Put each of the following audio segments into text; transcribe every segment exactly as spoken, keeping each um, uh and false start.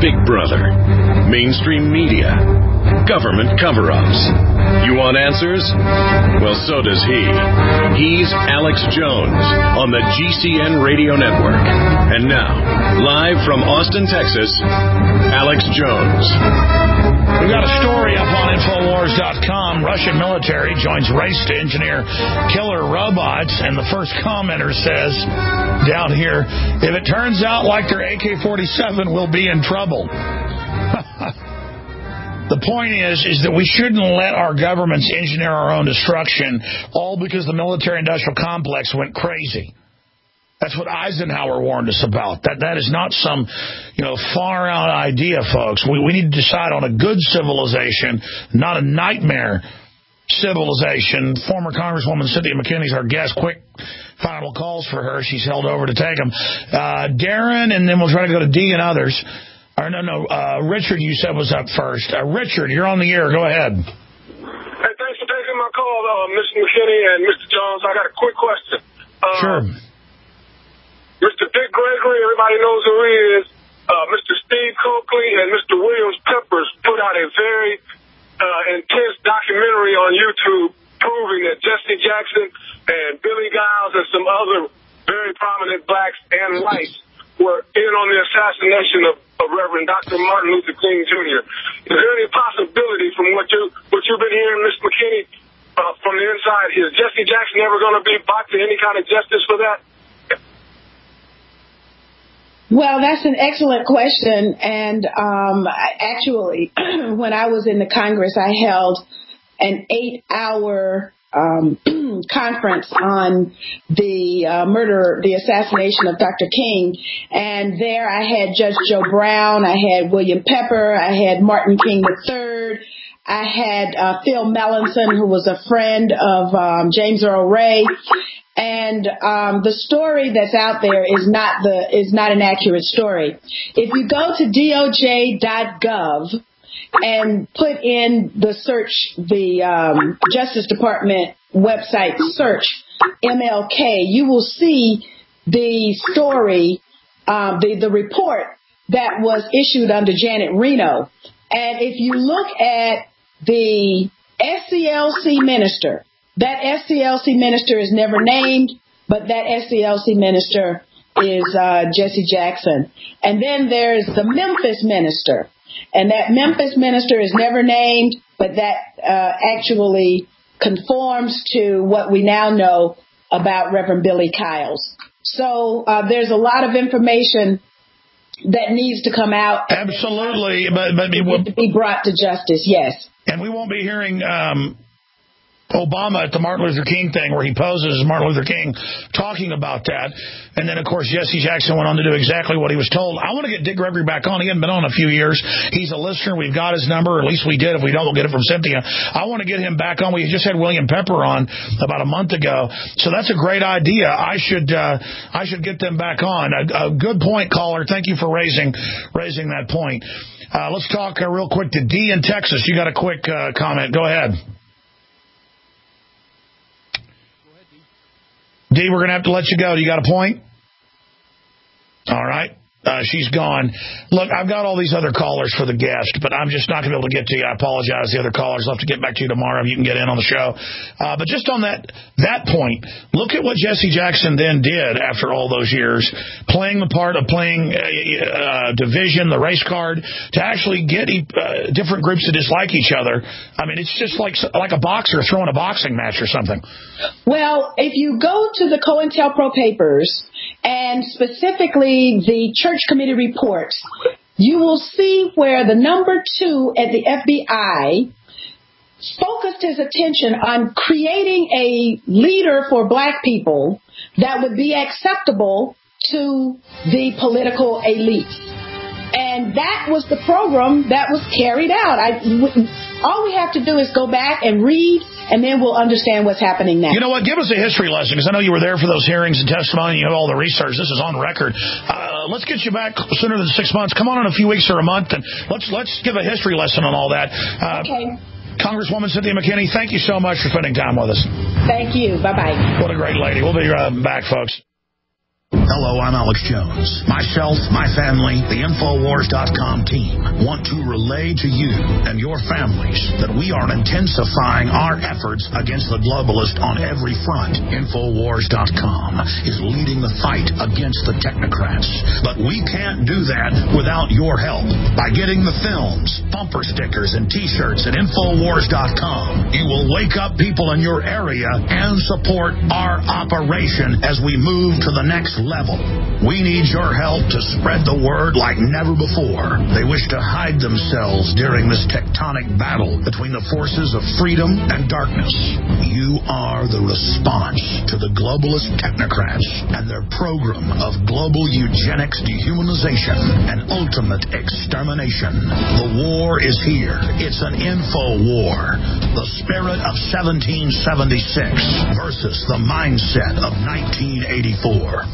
Big Brother, mainstream media, government cover-ups. You want answers? Well, so does he. He's Alex Jones on the G C N Radio Network. And now, live from Austin, Texas, Alex Jones. We've got a story up on Infowars dot com. Russian military joins race to engineer killer robots. And the first commenter says down here, if it turns out like their A K forty-seven, we'll be in trouble. The point is, is that we shouldn't let our governments engineer our own destruction, all because the military-industrial complex went crazy. That's what Eisenhower warned us about. That that is not some, you know, far-out idea, folks. We we need to decide on a good civilization, not a nightmare civilization. Former Congresswoman Cynthia McKinney's our guest. Quick final calls for her. She's held over to take them. Uh, Darren, and then we'll try to go to D and others. Or no, no, uh, Richard, you said was up first. Uh, Richard, you're on the air. Go ahead. Hey, thanks for taking my call, uh, Mister McKinney and Mister Jones. I got a quick question. Uh, sure. Mister Dick Gregory, everybody knows who he is. Uh, Mister Steve Coakley and Mister Williams Peppers put out a very uh, intense documentary on YouTube proving that Jesse Jackson and Billy Giles and some other very prominent blacks and whites were in on the assassination of, of Reverend Doctor Martin Luther King Junior Is there any possibility from what, you, what you've been hearing, Mister McKinney, uh, from the inside, is Jesse Jackson ever going to be brought to any kind of justice for that? Well, that's an excellent question. And um, actually, when I was in the Congress, I held an eight-hour Um, conference on the uh, murder, the assassination of Doctor King. And there I had Judge Joe Brown, I had William Pepper, I had Martin King the third, I had uh, Phil Melanson, who was a friend of um, James Earl Ray. And um, the story that's out there is not the is not an accurate story. If you go to D O J dot gov and put in the search, the um, Justice Department website search, M L K, you will see the story, um, the, the report that was issued under Janet Reno. And if you look at the S C L C minister, that S C L C minister is never named, but that S C L C minister is uh, Jesse Jackson. And then there's the Memphis minister. And that Memphis minister is never named, but that uh, actually conforms to what we now know about Reverend Billy Kyles. So uh, there's a lot of information that needs to come out. Absolutely. But, but it will to be brought to justice, yes. And we won't be hearing um, Obama at the Martin Luther King thing where he poses as Martin Luther King talking about that. And then, of course, Jesse Jackson went on to do exactly what he was told. I want to get Dick Gregory back on. He hasn't been on in a few years. He's a listener. We've got his number, or at least we did. If we don't, we'll get it from Cynthia. I want to get him back on. We just had William Pepper on about a month ago. So that's a great idea. I should uh, I should get them back on. A, a good point, caller. Thank you for raising raising that point. Uh, let's talk uh, real quick to D in Texas. You got a quick uh, comment. Go ahead. D, we're going to have to let you go. Do you got a point? All right. Uh, she's gone. Look, I've got all these other callers for the guest, but I'm just not going to be able to get to you. I apologize. The other callers will have to get back to you tomorrow if you can get in on the show. Uh, but just on that that point, look at what Jesse Jackson then did after all those years, playing the part of playing uh, uh, division, the race card, to actually get uh, different groups to dislike each other. I mean, it's just like like a boxer throwing a boxing match or something. Well, if you go to the COINTELPRO papers, and specifically the Church Committee reports, you will see where the number two at the F B I focused his attention on creating a leader for black people that would be acceptable to the political elite. And that was the program that was carried out. I, all we have to do is go back and read, and then we'll understand what's happening now. You know what? Give us a history lesson, because I know you were there for those hearings and testimony. You have all the research. This is on record. Uh, let's get you back sooner than six months. Come on in a few weeks or a month, and let's let's give a history lesson on all that. Uh, okay. Congresswoman Cynthia McKinney, thank you so much for spending time with us. Thank you. Bye-bye. What a great lady. We'll be uh, back, folks. Hello, I'm Alex Jones. Myself, my family, the Infowars dot com team want to relay to you and your families that we are intensifying our efforts against the globalist on every front. Infowars dot com is leading the fight against the technocrats. But we can't do that without your help. By getting the films, bumper stickers, and T-shirts at Infowars dot com, you will wake up people in your area and support our operation as we move to the next level. We need your help to spread the word like never before. They wish to hide themselves during this tectonic battle between the forces of freedom and darkness. You are the response to the globalist technocrats and their program of global eugenics, dehumanization, and ultimate extermination. The war is here. It's an info war. The spirit of seventeen seventy-six versus the mindset of nineteen eighty-four.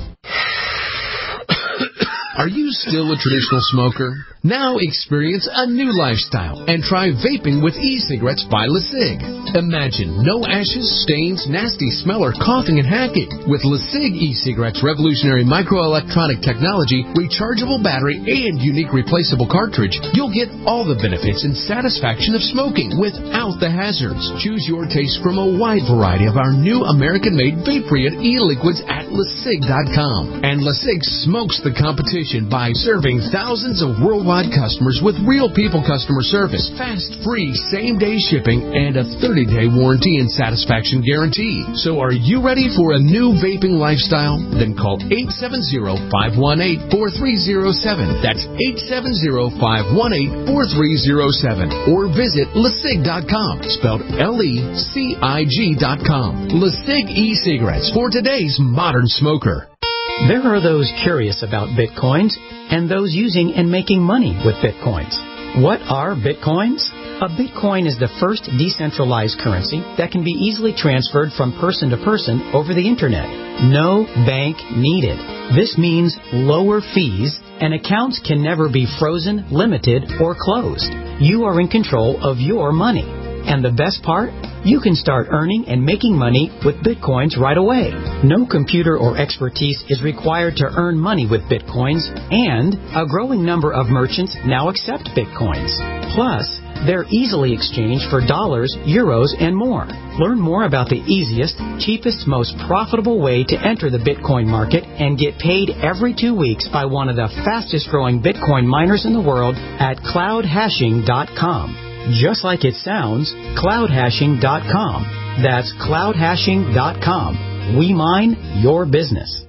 Are you still a traditional smoker? Now experience a new lifestyle and try vaping with e-cigarettes by LeSig. Imagine no ashes, stains, nasty smell, or coughing and hacking. With LeSig e-cigarettes' revolutionary microelectronic technology, rechargeable battery, and unique replaceable cartridge, you'll get all the benefits and satisfaction of smoking without the hazards. Choose your taste from a wide variety of our new American-made Vaporeon e-liquids at LeSig dot com. And LeSig smokes the competition by serving thousands of worldwide customers with real people customer service, fast, free, same-day shipping, and a thirty-day warranty and satisfaction guarantee. So are you ready for a new vaping lifestyle? Then call eight seven zero, five one eight, four three zero seven. That's eight seven zero, five one eight, four three zero seven. Or visit LeSig dot com, spelled L E C I G dot com. LeSig e-cigarettes for today's modern smoker. There are those curious about Bitcoins and those using and making money with Bitcoins. What are Bitcoins? A Bitcoin is the first decentralized currency that can be easily transferred from person to person over the Internet. No bank needed. This means lower fees, and accounts can never be frozen, limited, or closed. You are in control of your money. And the best part? You can start earning and making money with Bitcoins right away. No computer or expertise is required to earn money with Bitcoins, and a growing number of merchants now accept Bitcoins. Plus, they're easily exchanged for dollars, euros, and more. Learn more about the easiest, cheapest, most profitable way to enter the Bitcoin market and get paid every two weeks by one of the fastest-growing Bitcoin miners in the world at cloud hashing dot com. Just like it sounds, cloud hashing dot com. That's cloud hashing dot com. We mine your business.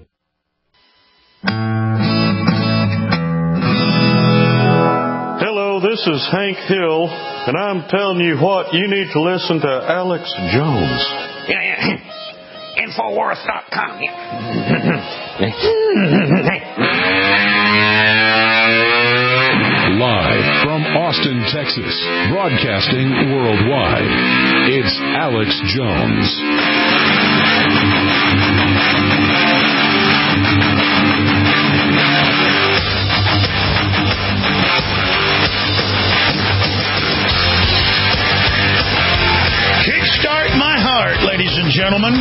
Hello, this is Hank Hill, and I'm telling you what, you need to listen to Alex Jones. Yeah, yeah. Infowars dot com. Live from Austin, Texas, broadcasting worldwide, it's Alex Jones. Kickstart my heart, ladies and gentlemen.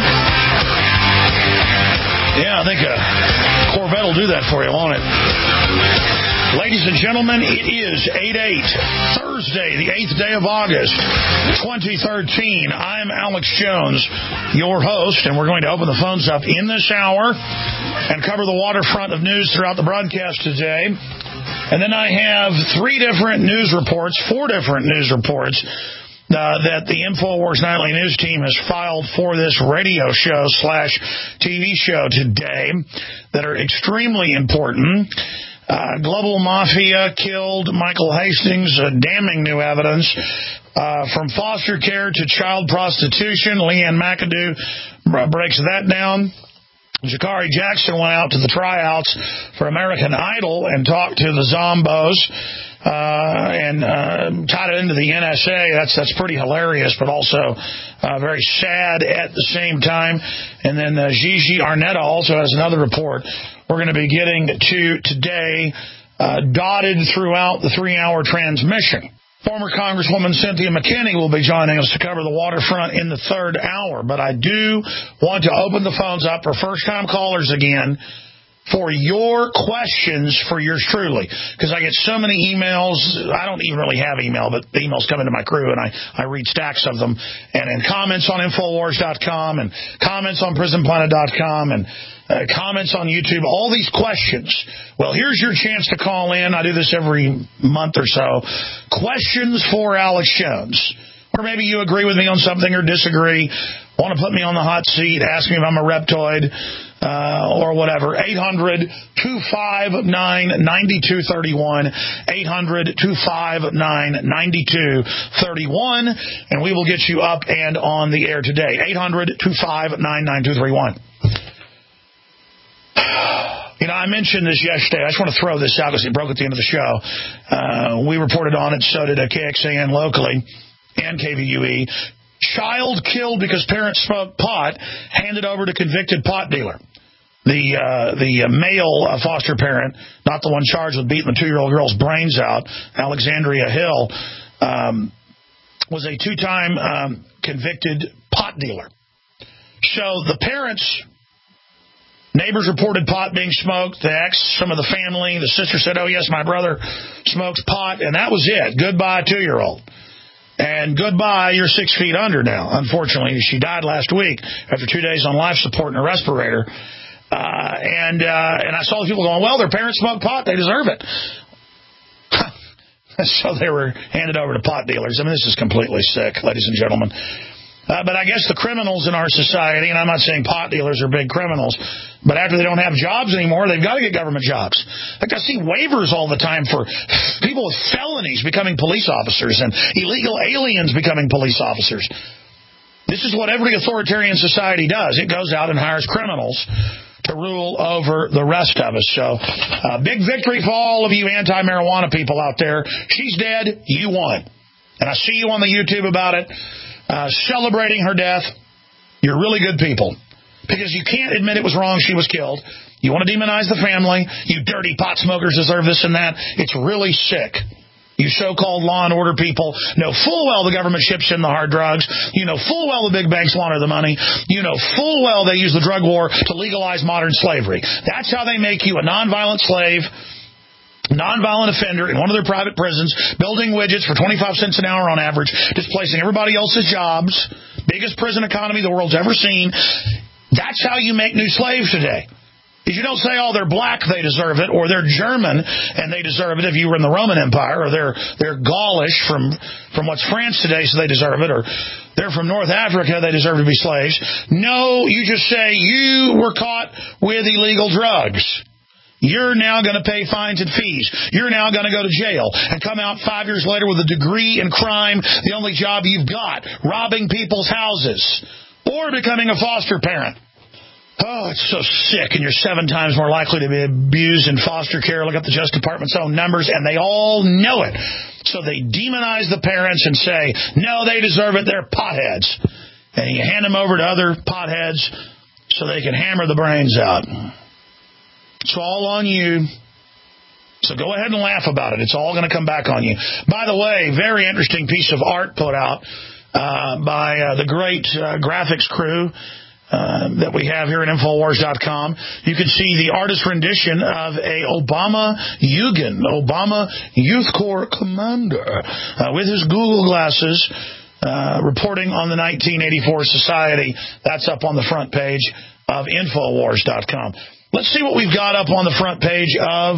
Yeah, I think a Corvette will do that for you, won't it? Ladies and gentlemen, it is eight eight, Thursday, the eighth day of August, twenty thirteen. I'm Alex Jones, your host, and we're going to open the phones up in this hour and cover the waterfront of news throughout the broadcast today. And then I have three different news reports, four different news reports Uh, that the InfoWars Nightly News team has filed for this radio show slash T V show today that are extremely important. Uh, global mafia killed Michael Hastings, uh, damning new evidence. Uh, from foster care to child prostitution, Leanne McAdoo breaks that down. Jakari Jackson went out to the tryouts for American Idol and talked to the Zombos. Uh, and uh, tied it into the N S A. That's that's pretty hilarious, but also uh, very sad at the same time. And then uh, Gigi Arnetta also has another report we're going to be getting to today, uh, dotted throughout the three-hour transmission. Former Congresswoman Cynthia McKinney will be joining us to cover the waterfront in the third hour. But I do want to open the phones up for first-time callers again. for your questions for yours truly, because I get so many emails. I don't even really have email, but the emails come into my crew, and I, I read stacks of them, and, and comments on Infowars dot com, and comments on Prison Planet dot com, and uh, comments on YouTube, all these questions. Well, here's your chance to call in. I do this every month or so. Questions for Alex Jones. Or maybe you agree with me on something or disagree, want to put me on the hot seat, ask me if I'm a reptoid, uh, or whatever. eight hundred, two five nine, nine two three one, eight hundred, two five nine, nine two three one, and we will get you up and on the air today. eight hundred, two five nine, nine two three one. You know, I mentioned this yesterday. I just want to throw this out because it broke at the end of the show. Uh, we reported on it, so did a K X A N locally and K V U E. Child killed because parents smoked pot, handed over to convicted pot dealer. The uh, the male uh, foster parent, not the one charged with beating the two-year-old girl's brains out, Alexandria Hill, um, was a two-time um, convicted pot dealer. So the parents, neighbors reported pot being smoked. The ex, some of the family, the sister said, oh, yes, my brother smokes pot, and that was it. Goodbye, two-year-old. And goodbye, you're six feet under now. Unfortunately, she died last week after two days on life support and a respirator. Uh, and uh, and I saw the people going, well, their parents smoke pot. They deserve it. So they were handed over to pot dealers. I mean, this is completely sick, ladies and gentlemen. Uh, but I guess the criminals in our society, and I'm not saying pot dealers are big criminals, but after they don't have jobs anymore, they've got to get government jobs. Like I see waivers all the time for people with felonies becoming police officers and illegal aliens becoming police officers. This is what every authoritarian society does. It goes out and hires criminals to rule over the rest of us. So, uh, big victory for all of you anti-marijuana people out there. She's dead. You won. And I see you on the YouTube about it. Uh, celebrating her death. You're really good people. Because you can't admit it was wrong she was killed. You want to demonize the family. You dirty pot smokers deserve this and that. It's really sick. You so-called law and order people know full well the government ships in the hard drugs. You know full well the big banks launder the money. You know full well they use the drug war to legalize modern slavery. That's how they make you a nonviolent slave, nonviolent offender in one of their private prisons, building widgets for twenty-five cents an hour on average, displacing everybody else's jobs, biggest prison economy the world's ever seen. That's how you make new slaves today. If you don't say, oh, they're black, they deserve it, or they're German, and they deserve it if you were in the Roman Empire, or they're they're Gaulish from, from what's France today, so they deserve it, or they're from North Africa, they deserve to be slaves. No, you just say, you were caught with illegal drugs. You're now going to pay fines and fees. You're now going to go to jail and come out five years later with a degree in crime, the only job you've got, robbing people's houses, or becoming a foster parent. Oh, it's so sick, and you're seven times more likely to be abused in foster care. Look at the Justice Department's own numbers, and they all know it. So they demonize the parents and say, no, they deserve it, they're potheads. And you hand them over to other potheads so they can hammer the brains out. It's all on you. So go ahead and laugh about it. It's all going to come back on you. By the way, very interesting piece of art put out uh, by uh, the great uh, graphics crew Uh, that we have here at Infowars dot com. You can see the artist rendition of a Obama Yugen, Obama Youth Corps commander, uh, with his Google glasses, uh, reporting on the nineteen eighty-four society. That's up on the front page of Infowars dot com. Let's see what we've got up on the front page of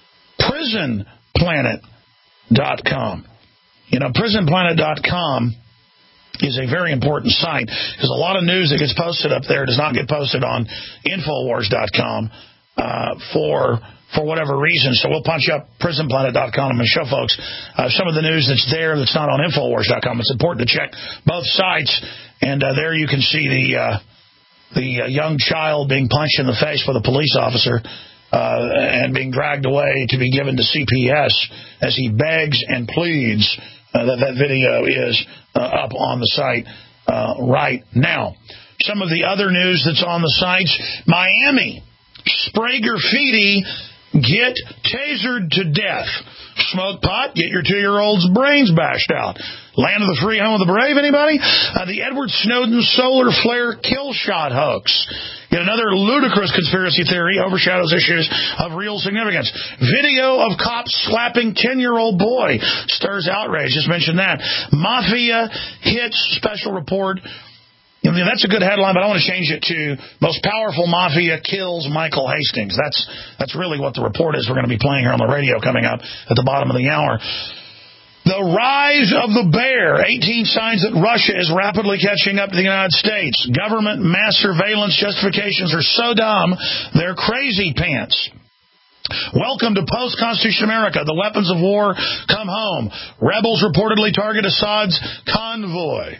Prison Planet dot com. You know, Prison Planet dot com is a very important site because a lot of news that gets posted up there does not get posted on Infowars dot com uh, for for whatever reason. So we'll punch up Prison Planet dot com and show folks uh, some of the news that's there that's not on Infowars dot com. It's important to check both sites, and uh, there you can see the uh, the uh, young child being punched in the face by the police officer uh, and being dragged away to be given to C P S as he begs and pleads. Uh, that, that video is uh, up on the site uh, right now. Some of the other news that's on the sites: Miami, spray graffiti, get tasered to death. Smoke pot, get your two-year-old's brains bashed out. Land of the free, home of the brave, anybody? Uh, the Edward Snowden solar flare kill shot hoax. Yet another ludicrous conspiracy theory overshadows issues of real significance. Video of cops slapping ten-year-old boy stirs outrage. Just mentioned that. Mafia hits special report. I mean, that's a good headline, but I want to change it to most powerful mafia kills Michael Hastings. That's that's really what the report is we're going to be playing here on the radio coming up at the bottom of the hour. The rise of the bear, eighteen signs that Russia is rapidly catching up to the United States. Government mass surveillance justifications are so dumb, they're crazy pants. Welcome to post-Constitution America. The weapons of war come home. Rebels reportedly target Assad's convoy.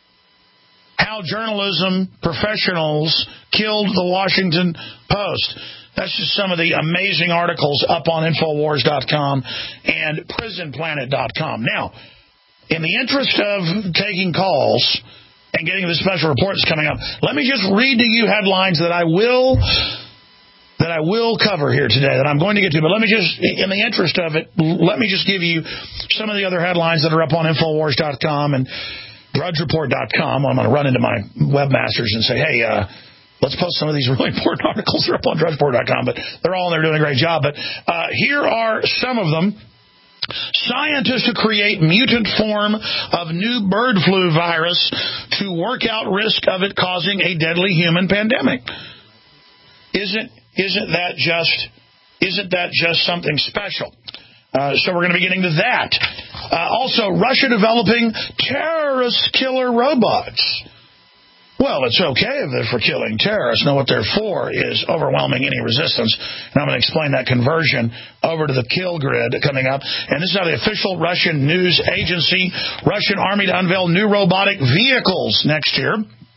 How journalism professionals killed the Washington Post. That's just some of the amazing articles up on Infowars dot com and Prison Planet dot com. Now, in the interest of taking calls and getting the special reports coming up, let me just read to you headlines that I will that I will cover here today, that I'm going to get to. But let me just, in the interest of it, let me just give you some of the other headlines that are up on Infowars dot com and Drudge Report dot com. I'm going to run into my webmasters and say, hey, uh, let's post some of these really important articles. They're up on Drudge Report dot com, but they're all in there doing a great job. But uh, here are some of them. Scientists to create mutant form of new bird flu virus to work out risk of it causing a deadly human pandemic. Isn't isn't that just isn't that just something special? Uh, so we're going to be getting to that. Uh, also, Russia developing terrorist killer robots. Well, it's okay if they're for killing terrorists. No, what they're for is overwhelming any resistance. And I'm going to explain that conversion over to the kill grid coming up. And this is how the official Russian news agency, Russian Army to unveil new robotic vehicles next year.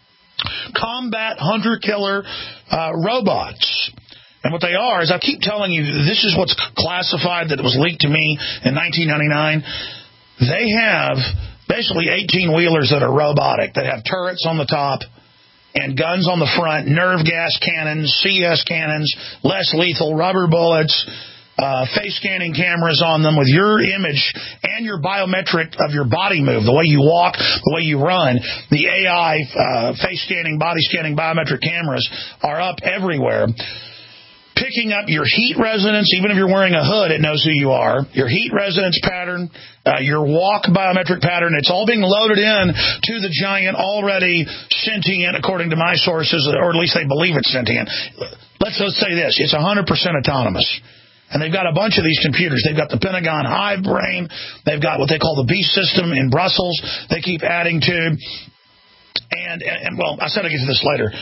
Combat hunter-killer uh, robots. And what they are is, I keep telling you, this is what's classified that was leaked to me in nineteen ninety-nine. They have basically eighteen-wheelers that are robotic, that have turrets on the top and guns on the front, nerve gas cannons, C S cannons, less lethal rubber bullets, uh, face-scanning cameras on them with your image and your biometric of your body move, the way you walk, the way you run. The A I uh, face-scanning, body-scanning biometric cameras are up everywhere. Picking up your heat resonance, even if you're wearing a hood, it knows who you are. Your heat resonance pattern, uh, your walk biometric pattern, it's all being loaded in to the giant, already sentient, according to my sources, or at least they believe it's sentient. Let's, let's say this, it's one hundred percent autonomous. And they've got a bunch of these computers. They've got the Pentagon Hive Brain. They've got what they call the Beast system in Brussels. They keep adding to. And, and, and well, I said I'd get to this later.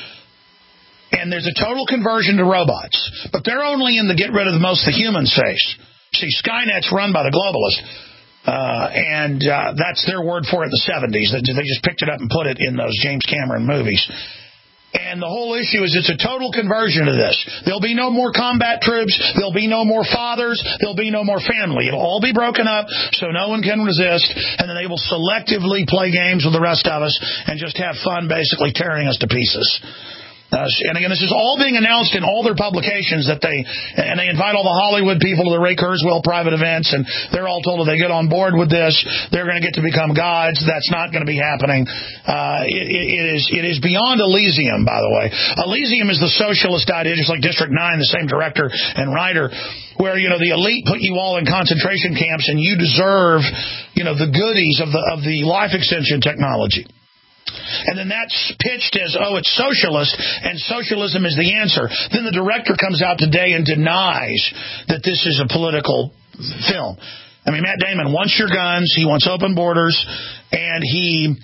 And there's a total conversion to robots. But they're only in the get rid of the most the human phase. See, Skynet's run by the globalists. Uh, and uh, that's their word for it in the seventies. They, they just picked it up and put it in those James Cameron movies. And the whole issue is it's a total conversion to this. There'll be no more combat troops. There'll be no more fathers. There'll be no more family. It'll all be broken up so no one can resist. And then they will selectively play games with the rest of us and just have fun basically tearing us to pieces. Uh, and again, this is all being announced in all their publications that they, and they invite all the Hollywood people to the Ray Kurzweil private events, and they're all told if they get on board with this, they're going to get to become gods. That's not going to be happening. Uh, it, it is it is beyond Elysium, by the way. Elysium is the socialist idea, just like District nine, the same director and writer, where, you know, the elite put you all in concentration camps and you deserve, you know, the goodies of the of the life extension technology. And then that's pitched as, oh, it's socialist, and socialism is the answer. Then the director comes out today and denies that this is a political film. I mean, Matt Damon wants your guns, he wants open borders, and he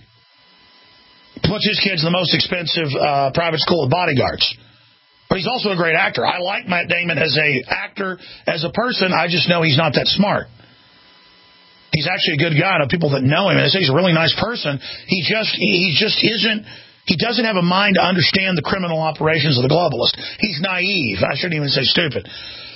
puts his kids in the most expensive uh, private school with bodyguards. But he's also a great actor. I like Matt Damon as a actor, as a person. I just know he's not that smart. He's actually a good guy. I know people that know him, and they say he's a really nice person. He just he just isn't, he doesn't have a mind to understand the criminal operations of the globalist. He's naive. I shouldn't even say stupid.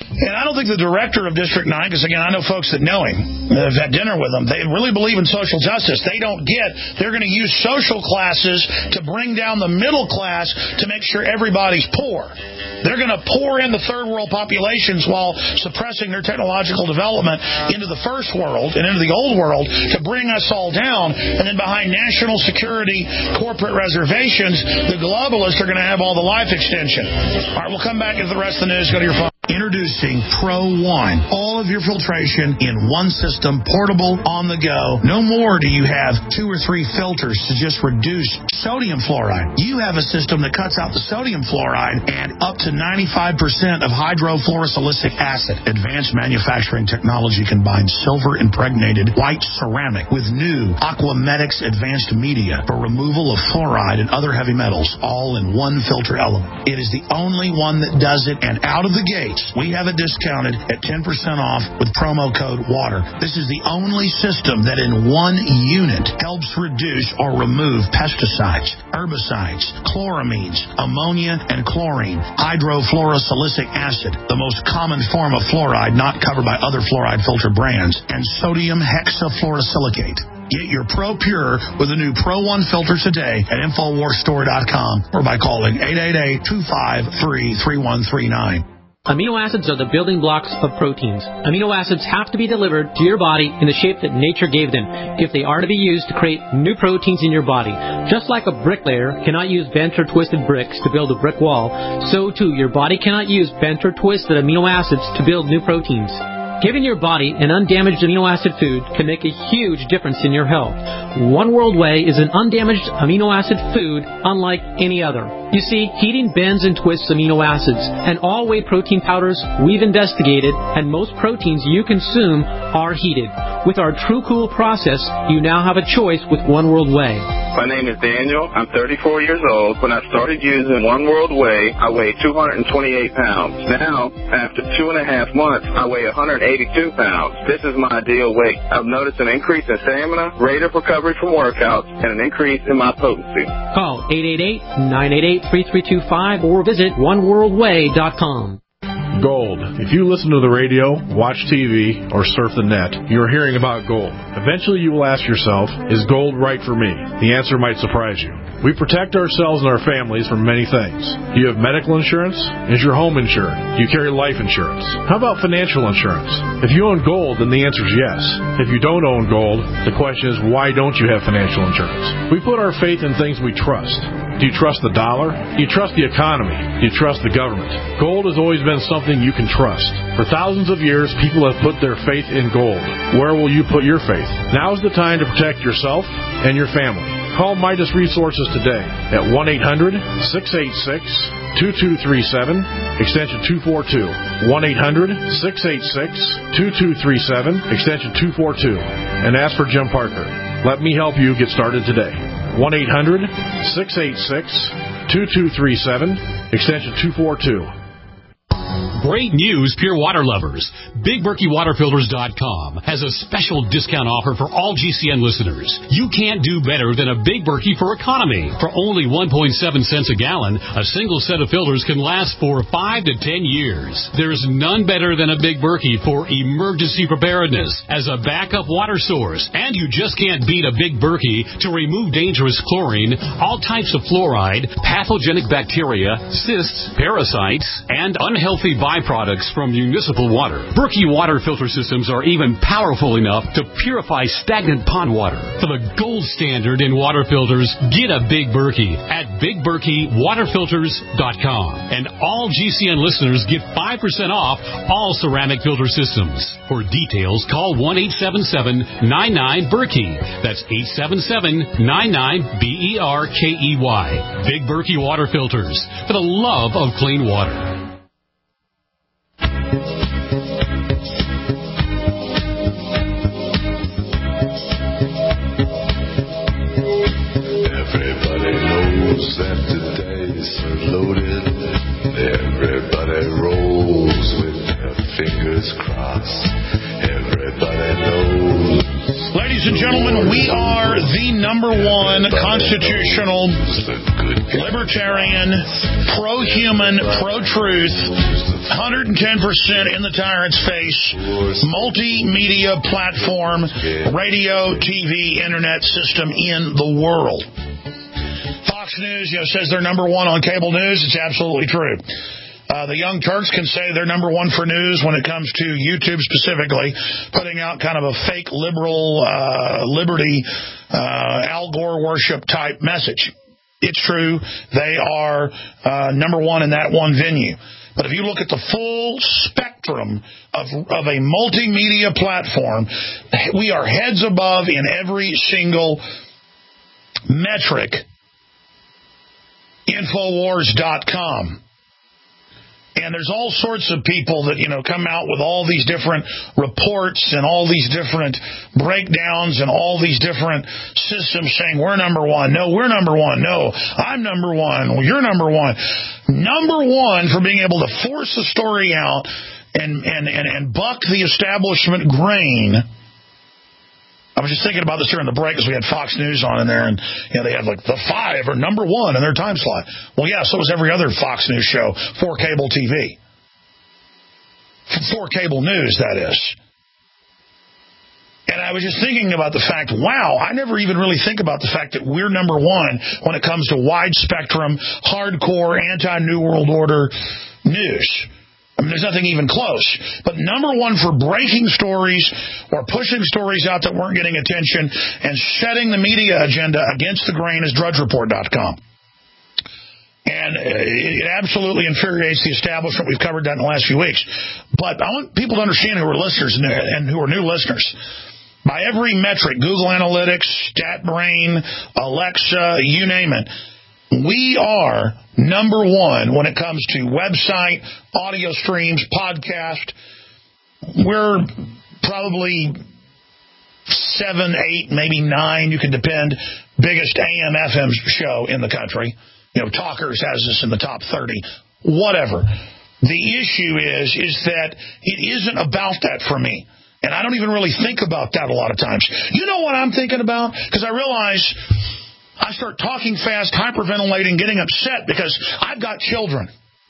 And I don't think the director of District nine, because, again, I know folks that know him, that have had dinner with him, they really believe in social justice. They don't get they're going to use social classes to bring down the middle class to make sure everybody's poor. They're going to pour in the third world populations while suppressing their technological development into the first world and into the old world to bring us all down. And then behind national security corporate reservations, the globalists are going to have all the life extension. All right, we'll come back into the rest of the news. Go to your phone. Introducing Pro One. All of your filtration in one system, portable, on the go. No more do you have two or three filters to just reduce sodium fluoride. You have a system that cuts out the sodium fluoride and up to ninety-five percent of hydrofluorosilicic acid. Advanced manufacturing technology combines silver-impregnated white ceramic with new Aquamedics advanced media for removal of fluoride and other heavy metals, all in one filter element. It is the only one that does it, and out of the gate, we have it discounted at ten percent off with promo code WATER. This is the only system that in one unit helps reduce or remove pesticides, herbicides, chloramines, ammonia, and chlorine, hydrofluorosilicic acid, the most common form of fluoride not covered by other fluoride filter brands, and sodium hexafluorosilicate. Get your Pro Pure with a new Pro One filter today at Infowars Store dot com or by calling eight eight eight, two five three, three one three nine. Amino acids are the building blocks of proteins. Amino acids have to be delivered to your body in the shape that nature gave them if they are to be used to create new proteins in your body. Just like a bricklayer cannot use bent or twisted bricks to build a brick wall, so too your body cannot use bent or twisted amino acids to build new proteins. Giving your body an undamaged amino acid food can make a huge difference in your health. One World Whey is an undamaged amino acid food unlike any other. You see, heating bends and twists amino acids, and all whey protein powders we've investigated, and most proteins you consume are heated. With our True Cool process, you now have a choice with One World Whey. My name is Daniel. I'm thirty-four years old. When I started using One World Whey, I weighed two hundred twenty-eight pounds. Now, after two and a half months, I weigh one hundred eighty-two pounds. This is my ideal weight. I've noticed an increase in stamina, rate of recovery from workouts, and an increase in my potency. Call eight eight eight, nine eight eight, three three two five or visit one world way dot com. Gold. If you listen to the radio, watch T V, or surf the net, you are hearing about gold. Eventually you will ask yourself, is gold right for me? The answer might surprise you. We protect ourselves and our families from many things. Do you have medical insurance? Is your home insured? Do you carry life insurance? How about financial insurance? If you own gold, then the answer is yes. If you don't own gold, the question is, why don't you have financial insurance? We put our faith in things we trust. Do you trust the dollar? Do you trust the economy? Do you trust the government? Gold has always been something you can trust. For thousands of years, people have put their faith in gold. Where will you put your faith? Now is the time to protect yourself and your family. Call Midas Resources today at one eight hundred, six eight six, two two three seven, extension two four two. one eight hundred, six eight six, two two three seven, extension two four two. And ask for Jim Parker. Let me help you get started today. one eight hundred, six eight six, two two three seven, extension two four two. Great news, pure water lovers. Big Berkey Water Filters dot com has a special discount offer for all G C N listeners. You can't do better than a Big Berkey for economy. For only one point seven cents a gallon, a single set of filters can last for five to ten years. There's none better than a Big Berkey for emergency preparedness as a backup water source. And you just can't beat a Big Berkey to remove dangerous chlorine, all types of fluoride, pathogenic bacteria, cysts, parasites, and unhealthy byproducts from municipal water. Berkey water filter systems are even powerful enough to purify stagnant pond water. For the gold standard in water filters, get a Big Berkey at Big Berkey Water Filters dot com. And all G C N listeners get five percent off all ceramic filter systems. For details, call one eight seven seven, nine nine, Berkey. That's eight seven seven, nine nine, B E R K E Y. Big Berkey Water Filters, for the love of clean water. That today's so loaded, everybody rolls with their fingers crossed. Everybody knows. Ladies and gentlemen, we We are the number one constitutional, libertarian, pro-human, pro-truth, one hundred ten percent in the tyrant's face, multimedia platform, radio, T V, internet system in the world. Fox News, you know, says they're number one on cable news. It's absolutely true. Uh, the Young Turks can say they're number one for news when it comes to YouTube specifically, putting out kind of a fake liberal, uh, liberty, uh, Al Gore worship type message. It's true. They are uh, number one in that one venue. But if you look at the full spectrum of, of a multimedia platform, we are heads above in every single metric. Infowars dot com. And there's all sorts of people that, you know, come out with all these different reports and all these different breakdowns and all these different systems saying we're number one. No, we're number one. No, I'm number one. Well, you're number one. Number one for being able to force the story out and, and, and, and buck the establishment grain. I was just thinking about this during the break because we had Fox News on in there, and you know they had like the five or number one in their time slot. Well, yeah, so was every other Fox News show for cable T V. For cable news, that is. And I was just thinking about the fact, wow, I never even really think about the fact that we're number one when it comes to wide-spectrum, hardcore, anti-New World Order news. I mean, there's nothing even close. But number one for breaking stories or pushing stories out that weren't getting attention and setting the media agenda against the grain is Drudge Report dot com. And it absolutely infuriates the establishment. We've covered that in the last few weeks. But I want people to understand who are listeners and who are new listeners. By every metric, Google Analytics, StatBrain, Alexa, you name it, we are number one when it comes to website, audio streams, podcast. We're probably seven, eight, maybe nine, you can depend, biggest A M F M show in the country. You know, Talkers has us in the top thirty, whatever. The issue is, is that it isn't about that for me. And I don't even really think about that a lot of times. You know what I'm thinking about? Because I realize I start talking fast, hyperventilating, getting upset because I've got children.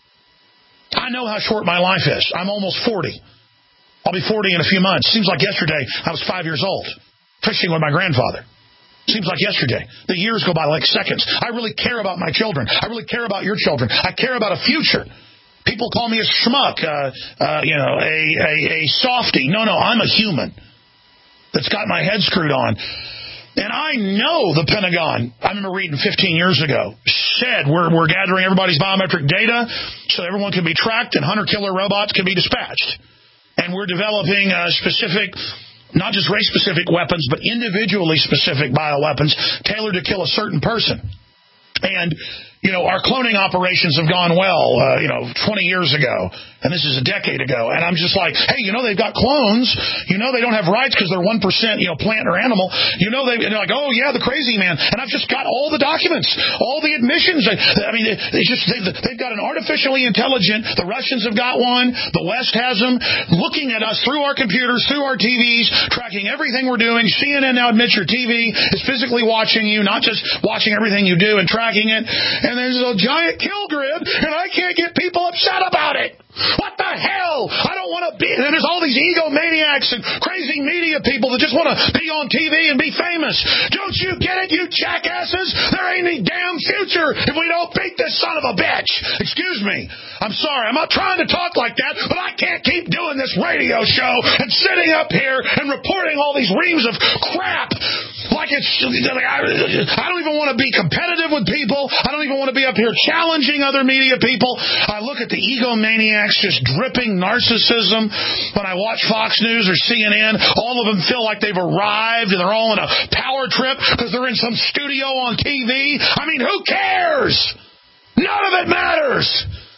I know how short my life is. I'm almost forty. I'll be forty in a few months. Seems like yesterday I was five years old, fishing with my grandfather. Seems like yesterday. The years go by like seconds. I really care about my children. I really care about your children. I care about a future. People call me a schmuck, uh, uh, you know, a, a, a softie. No, no, I'm a human that's got my head screwed on. And I know the Pentagon, I remember reading fifteen years ago, said we're, we're gathering everybody's biometric data so everyone can be tracked and hunter-killer robots can be dispatched. And we're developing uh, specific, not just race-specific weapons, but individually specific bioweapons tailored to kill a certain person. And, you know, our cloning operations have gone well, uh, you know, twenty years ago. And this is a decade ago. And I'm just like, hey, you know, they've got clones. You know, they don't have rights because they're one percent, you know, plant or animal. You know, they, and they're like, oh, yeah, the crazy man. And I've just got all the documents, all the admissions. I mean, it's just, they, they've got an artificially intelligent, the Russians have got one, the West has them, looking at us through our computers, through our T Vs, tracking everything we're doing. C N N now admits your T V is physically watching you, not just watching everything you do and tracking it. And there's a giant kill grid, and I can't get people upset about it. What the hell? I don't want to be... And there's all these egomaniacs and crazy media people that just want to be on T V and be famous. Don't you get it, you jackasses? There ain't any damn future if we don't beat this son of a bitch. Excuse me. I'm sorry. I'm not trying to talk like that, but I can't keep doing this radio show and sitting up here and reporting all these reams of crap like it's... I don't even want to be competitive with people. I don't even want to be up here challenging other media people. I look at the egomaniacs just dripping narcissism when I watch Fox News or C N N. All of them feel like they've arrived and they're all in a power trip because they're in some studio on T V. I mean, who cares? None of it matters.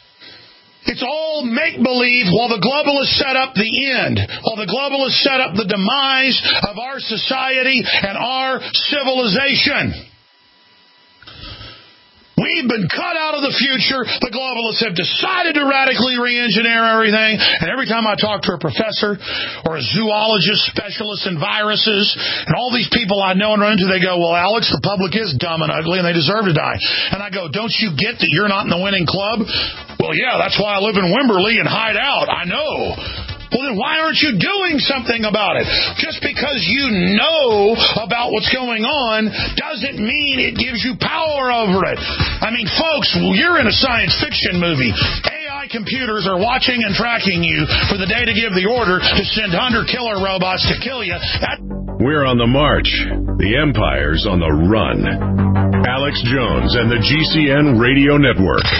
It's all make-believe while the globalists set up the end, while the globalists set up the demise of our society and our civilization. We've been cut out of the future. The globalists have decided to radically re-engineer everything. And every time I talk to a professor or a zoologist specialist in viruses and all these people I know and run into, they go, well, Alex, the public is dumb and ugly and they deserve to die. And I go, don't you get that you're not in the winning club? Well, yeah, that's why I live in Wimberley and hide out. I know. Well, then why aren't you doing something about it? Just because you know about what's going on doesn't mean it gives you power over it. I mean, folks, you're in a science fiction movie. A I computers are watching and tracking you for the day to give the order to send hunter-killer robots to kill you. That- We're on the march. The empire's on the run. Alex Jones and the G C N Radio Network.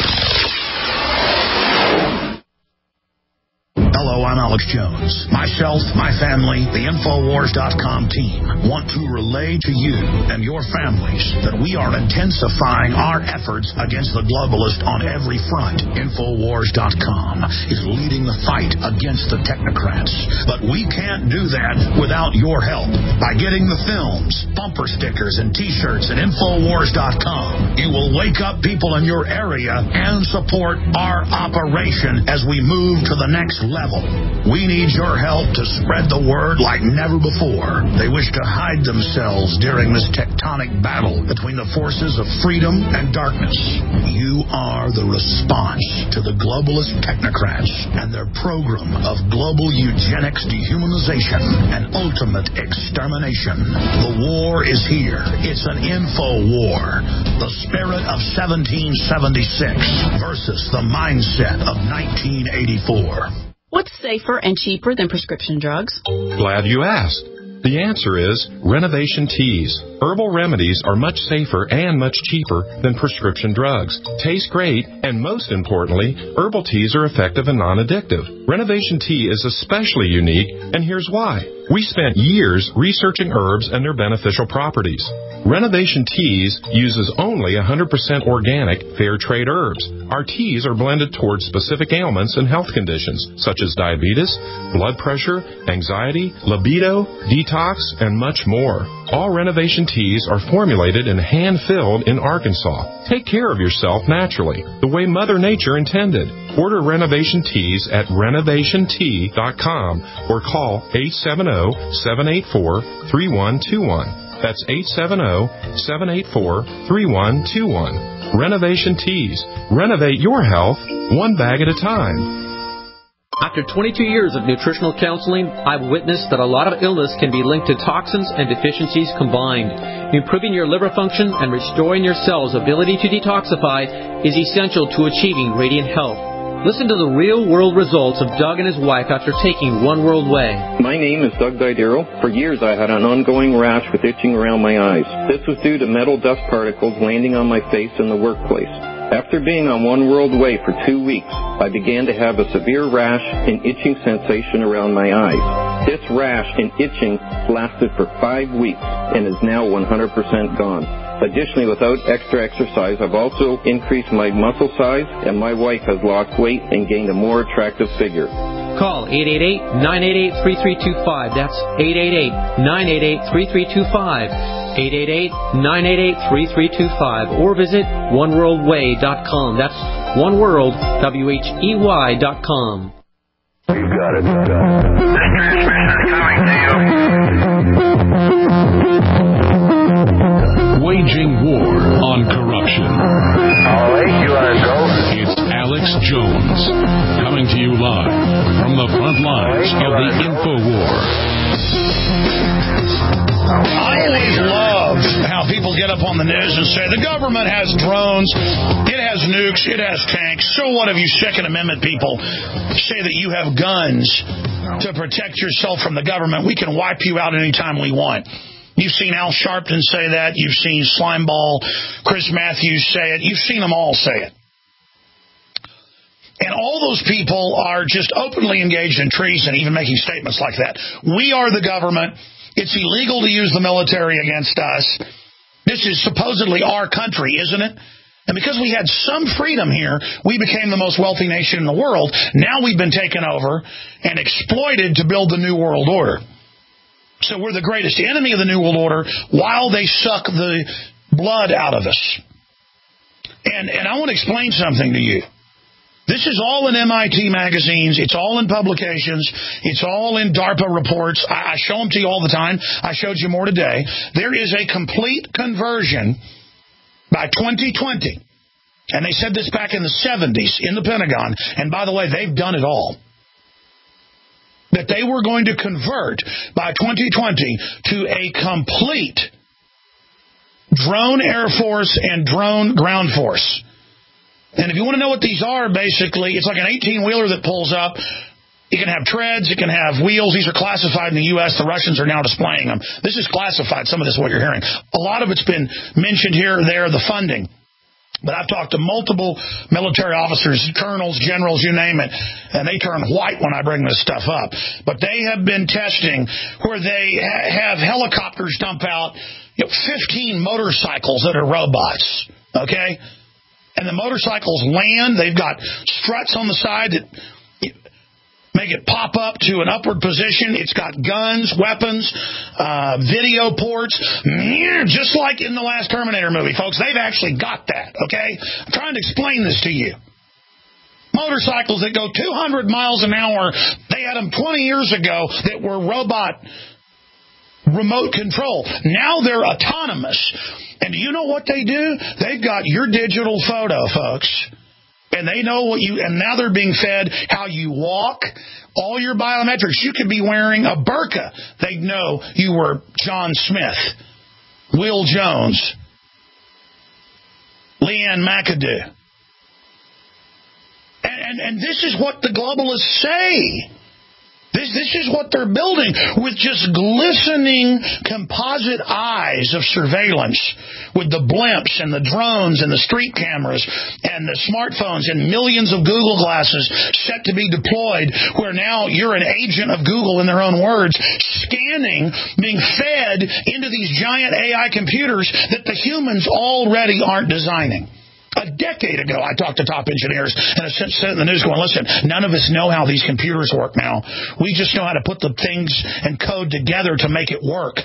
Hello, I'm Alex Jones. Myself, my family, the Infowars dot com team want to relay to you and your families that we are intensifying our efforts against the globalists on every front. Infowars dot com is leading the fight against the technocrats. But we can't do that without your help. By getting the films, bumper stickers, and T-shirts at Infowars dot com, you will wake up people in your area and support our operation as we move to the next level. We need your help to spread the word like never before. They wish to hide themselves during this tectonic battle between the forces of freedom and darkness. You are the response to the globalist technocrats and their program of global eugenics, dehumanization, and ultimate extermination. The war is here. It's an info war. The spirit of seventeen seventy-six versus the mindset of nineteen eighty-four. What's safer and cheaper than prescription drugs? Glad you asked. The answer is Renovation Teas. Herbal remedies are much safer and much cheaper than prescription drugs. Taste great, and most importantly, herbal teas are effective and non-addictive. Renovation Tea is especially unique, and here's why. We spent years researching herbs and their beneficial properties. Renovation Teas uses only one hundred percent organic, fair trade herbs. Our teas are blended towards specific ailments and health conditions, such as diabetes, blood pressure, anxiety, libido, detox, and much more. All Renovation Teas are formulated and hand-filled in Arkansas. Take care of yourself naturally, the way Mother Nature intended. Order Renovation Teas at renovation tea dot com or call eight seven zero, seven eight four, three one two one. That's eight seven zero, seven eight four, three one two one. Renovation Teas. Renovate your health one bag at a time. After twenty-two years of nutritional counseling, I've witnessed that a lot of illness can be linked to toxins and deficiencies combined. Improving your liver function and restoring your cells' ability to detoxify is essential to achieving radiant health. Listen to the real-world results of Doug and his wife after taking One World Way. My name is Doug Didero. For years I had an ongoing rash with itching around my eyes. This was due to metal dust particles landing on my face in the workplace. After being on One World Way for two weeks, I began to have a severe rash and itching sensation around my eyes. This rash and itching lasted for five weeks and is now one hundred percent gone. Additionally, without extra exercise, I've also increased my muscle size, and my wife has lost weight and gained a more attractive figure. Call eight eight eight, nine eight eight, three three two five. That's eight eight eight, nine eight eight, three three two five. eight eight eight, nine eight eight, three three two five. Or visit one world way dot com. That's oneworld, W H E Y dot com. You got it. Got it. This transmission is coming to you. Waging war on corruption. All right, you want to go? It's Alex Jones, coming to you live from the front lines of the InfoWar. I always love how people get up on the news and say the government has drones, it has nukes, it has tanks. So what if you Second Amendment people say that you have guns to protect yourself from the government? We can wipe you out anytime we want. You've seen Al Sharpton say that. You've seen Slimeball, Chris Matthews say it. You've seen them all say it. And all those people are just openly engaged in treason, even making statements like that. We are the government. It's illegal to use the military against us. This is supposedly our country, isn't it? And because we had some freedom here, we became the most wealthy nation in the world. Now we've been taken over and exploited to build the New World Order. So we're the greatest enemy of the New World Order while they suck the blood out of us. And, and I want to explain something to you. This is all in M I T magazines. It's all in publications. It's all in DARPA reports. I, I show them to you all the time. I showed you more today. There is a complete conversion by twenty twenty. And they said this back in the seventies in the Pentagon. And by the way, they've done it all. That they were going to convert by twenty twenty to a complete drone Air Force and drone ground force. And if you want to know what these are, basically, it's like an eighteen-wheeler that pulls up. It can have treads. It can have wheels. These are classified in the U S The Russians are now displaying them. This is classified. Some of this is what you're hearing. A lot of it's been mentioned here or there, the funding. But I've talked to multiple military officers, colonels, generals, you name it, and they turn white when I bring this stuff up. But they have been testing where they ha- have helicopters dump out you know, fifteen motorcycles that are robots, okay? And the motorcycles land. They've got struts on the side that make it pop up to an upward position. It's got guns, weapons, uh, video ports, just like in the last Terminator movie, folks. They've actually got that, okay? I'm trying to explain this to you. Motorcycles that go two hundred miles an hour, they had them twenty years ago that were robot remote control. Now they're autonomous. And do you know what they do? They've got your digital photo, folks. And they know what you, and now they're being fed how you walk, all your biometrics. You could be wearing a burqa. They'd know you were John Smith, Will Jones, Leanne McAdoo. And, and, and this is what the globalists say. This, this is what they're building with just glistening composite eyes of surveillance with the blimps and the drones and the street cameras and the smartphones and millions of Google glasses set to be deployed where now you're an agent of Google in their own words, scanning, being fed into these giant A I computers that the humans already aren't designing. A decade ago, I talked to top engineers, and I said in the news going, listen, none of us know how these computers work now. We just know how to put the things and code together to make it work.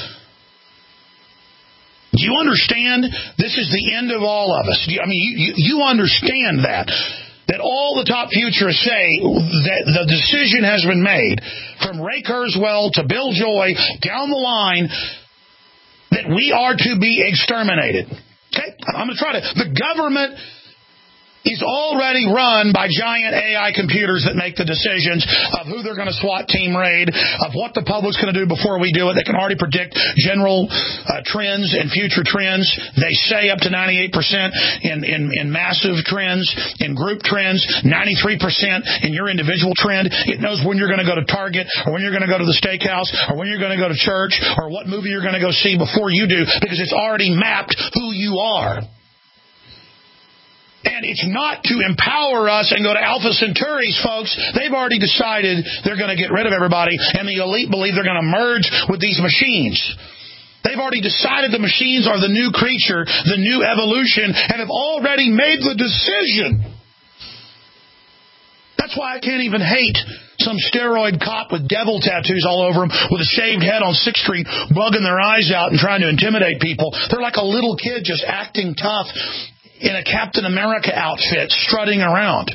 Do you understand? This is the end of all of us. I mean, you, you understand that. That all the top futurists say that the decision has been made from Ray Kurzweil to Bill Joy down the line that we are to be exterminated. Okay, I'm going to try to. The government is already run by giant A I computers that make the decisions of who they're going to SWAT team raid, of what the public's going to do before we do it. They can already predict general uh, trends and future trends. They say up to ninety-eight percent in, in, in massive trends, in group trends, ninety-three percent in your individual trend. It knows when you're going to go to Target or when you're going to go to the steakhouse or when you're going to go to church or what movie you're going to go see before you do because it's already mapped who you are. And it's not to empower us and go to Alpha Centauris, folks. They've already decided they're going to get rid of everybody, and the elite believe they're going to merge with these machines. They've already decided the machines are the new creature, the new evolution, and have already made the decision. That's why I can't even hate some steroid cop with devil tattoos all over him with a shaved head on sixth street, bugging their eyes out and trying to intimidate people. They're like a little kid just acting tough in a Captain America outfit, strutting around.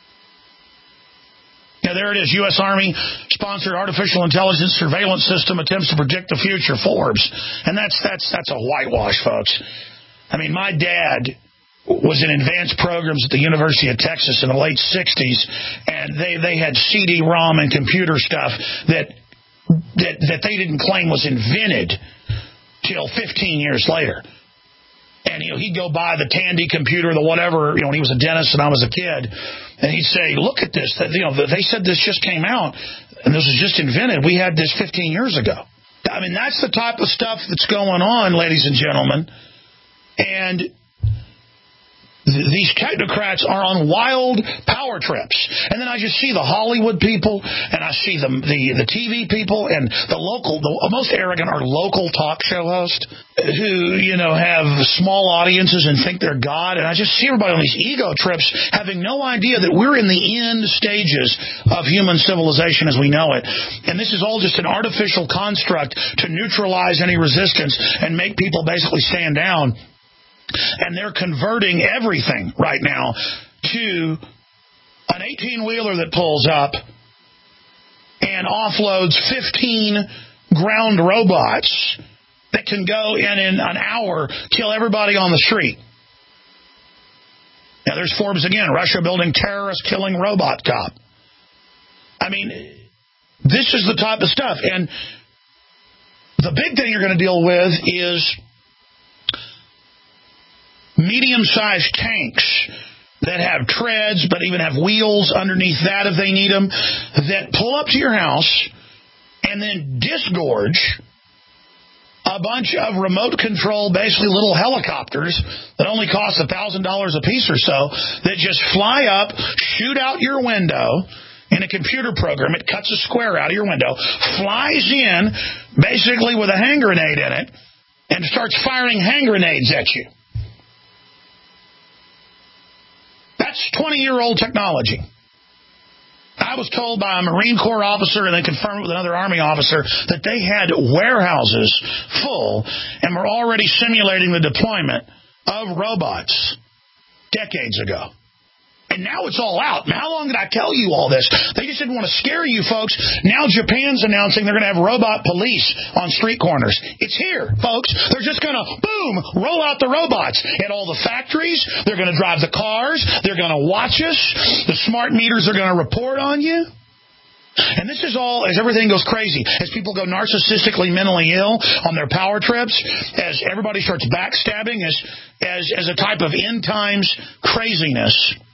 Now, there it is. U S Army sponsored artificial intelligence surveillance system attempts to predict the future, Forbes. And that's that's that's a whitewash, folks. I mean, my dad was in advanced programs at the University of Texas in the late sixties, and they, they had C D ROM and computer stuff that, that, that they didn't claim was invented till fifteen years later. And, you know, he'd go buy the Tandy computer, the whatever, you know, when he was a dentist and I was a kid. And he'd say, look at this. You know, they said this just came out and this was just invented. We had this fifteen years ago. I mean, that's the type of stuff that's going on, ladies and gentlemen. And these technocrats are on wild power trips. And then I just see the Hollywood people, and I see the the, the T V people, and the local, the most arrogant are local talk show hosts who, you know, have small audiences and think they're God. And I just see everybody on these ego trips having no idea that we're in the end stages of human civilization as we know it. And this is all just an artificial construct to neutralize any resistance and make people basically stand down. And they're converting everything right now to an eighteen-wheeler that pulls up and offloads fifteen ground robots that can go in in an hour, kill everybody on the street. Now, there's Forbes again, Russia building terrorist killing robot cop. I mean, this is the type of stuff. And the big thing you're going to deal with is medium-sized tanks that have treads but even have wheels underneath that if they need them, that pull up to your house and then disgorge a bunch of remote control, basically little helicopters that only cost one thousand dollars a piece or so, that just fly up, shoot out your window in a computer program. It cuts a square out of your window, flies in basically with a hand grenade in it, and starts firing hand grenades at you. That's twenty-year-old technology. I was told by a Marine Corps officer, and they confirmed it with another Army officer, that they had warehouses full and were already simulating the deployment of robots decades ago. And now it's all out. Now, how long did I tell you all this? They just didn't want to scare you, folks. Now Japan's announcing they're going to have robot police on street corners. It's here, folks. They're just going to, boom, roll out the robots at all the factories. They're going to drive the cars. They're going to watch us. The smart meters are going to report on you. And this is all as everything goes crazy, as people go narcissistically mentally ill on their power trips, as everybody starts backstabbing, as as, as a type of end times craziness.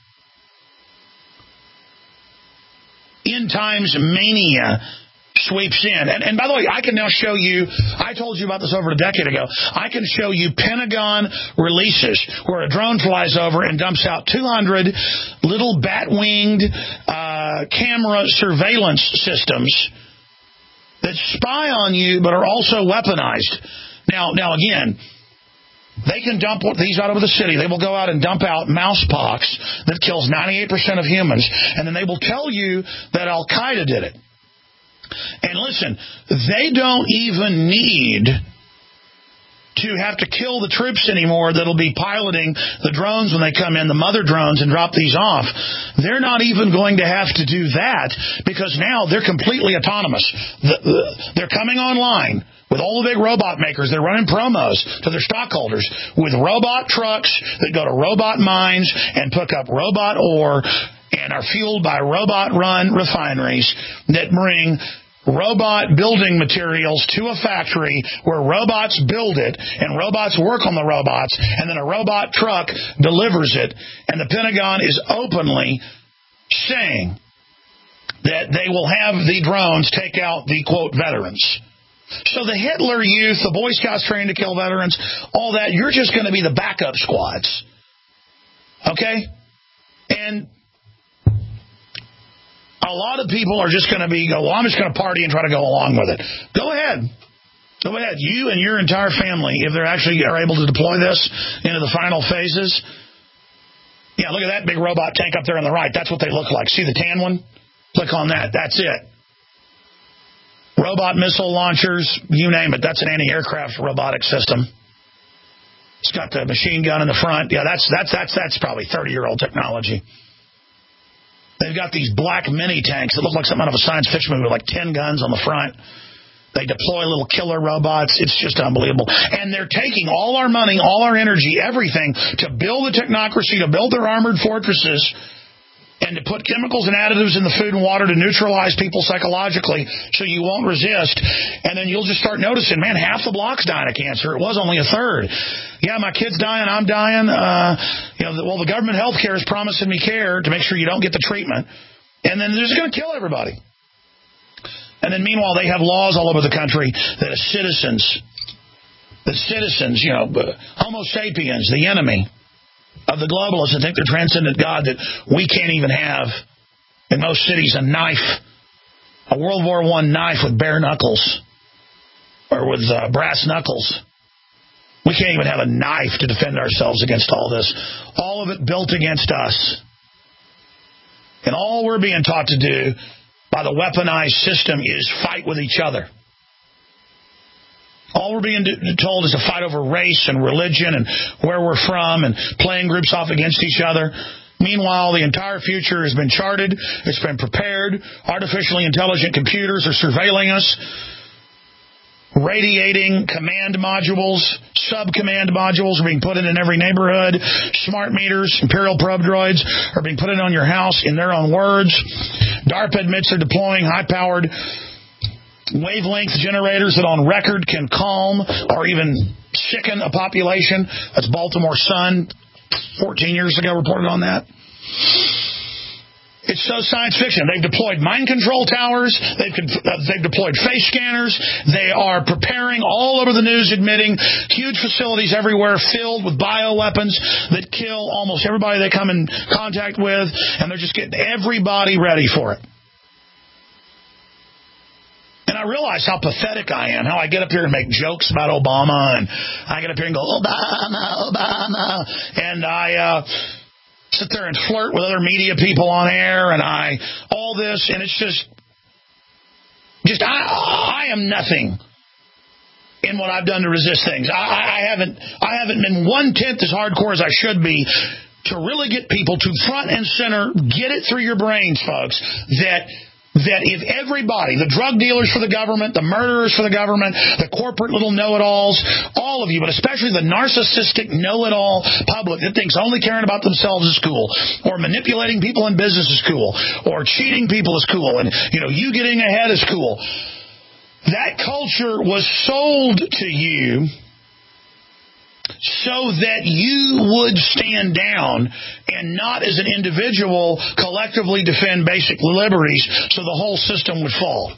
End times mania sweeps in. And, and by the way, I can now show you, I told you about this over a decade ago, I can show you Pentagon releases where a drone flies over and dumps out two hundred little bat-winged uh, camera surveillance systems that spy on you but are also weaponized. Now, now again, they can dump these out over the city. They will go out and dump out mouse pox that kills ninety-eight percent of humans. And then they will tell you that Al-Qaeda did it. And listen, they don't even need to have to kill the troops anymore that'll be piloting the drones when they come in, the mother drones, and drop these off. They're not even going to have to do that because now they're completely autonomous. The, the, they're coming online with all the big robot makers. They're running promos to their stockholders with robot trucks that go to robot mines and pick up robot ore and are fueled by robot-run refineries that bring robot building materials to a factory where robots build it and robots work on the robots, and then a robot truck delivers it. And the Pentagon is openly saying that they will have the drones take out the, quote, veterans. So the Hitler Youth, the Boy Scouts trained to kill veterans, all that, you're just going to be the backup squads. Okay? And a lot of people are just going to be, go, well, I'm just going to party and try to go along with it. Go ahead. Go ahead. You and your entire family, if they're actually are able to deploy this into the final phases. Yeah, look at that big robot tank up there on the right. That's what they look like. See the tan one? Click on that. That's it. Robot missile launchers, you name it. That's an anti-aircraft robotic system. It's got the machine gun in the front. Yeah, that's that's that's that's probably thirty-year-old technology. They've got these black mini tanks that look like something out of a science fiction movie with like ten guns on the front. They deploy little killer robots. It's just unbelievable. And they're taking all our money, all our energy, everything to build the technocracy, to build their armored fortresses, and to put chemicals and additives in the food and water to neutralize people psychologically so you won't resist. And then you'll just start noticing, man, half the block's dying of cancer. It was only a third. Yeah, my kid's dying, I'm dying. Uh, you know, well, the government health care is promising me care to make sure you don't get the treatment. And then they're just going to kill everybody. And then meanwhile, they have laws all over the country that as citizens, that citizens, you know, Homo sapiens, the enemy of the globalists that think they're transcendent God, that we can't even have, in most cities, a knife, a World War One knife with bare knuckles, or with uh, brass knuckles. We can't even have a knife to defend ourselves against all this. All of it built against us. And all we're being taught to do by the weaponized system is fight with each other. All we're being told is to fight over race and religion and where we're from and playing groups off against each other. Meanwhile, the entire future has been charted. It's been prepared. Artificially intelligent computers are surveilling us, radiating command modules, sub-command modules are being put in in every neighborhood. Smart meters, Imperial probe droids are being put in on your house in their own words. DARPA admits they're deploying high-powered wavelength generators that on record can calm or even sicken a population. That's Baltimore Sun fourteen years ago reported on that. It's so science fiction. They've deployed mind control towers. They've, uh, they've deployed face scanners. They are preparing all over the news, admitting huge facilities everywhere filled with bioweapons that kill almost everybody they come in contact with, and they're just getting everybody ready for it. And I realize how pathetic I am, how I get up here and make jokes about Obama, and I get up here and go, Obama, Obama, and I uh, sit there and flirt with other media people on air, and I, all this, and it's just, just I, I am nothing in what I've done to resist things. I, I haven't, I haven't been one-tenth as hardcore as I should be to really get people to front and center, get it through your brains, folks, that that if everybody, the drug dealers for the government, the murderers for the government, the corporate little know-it-alls, all of you, but especially the narcissistic know-it-all public that thinks only caring about themselves is cool, or manipulating people in business is cool, or cheating people is cool, and, you know, you getting ahead is cool. That culture was sold to you so that you would stand down and not as an individual collectively defend basic liberties so the whole system would fall.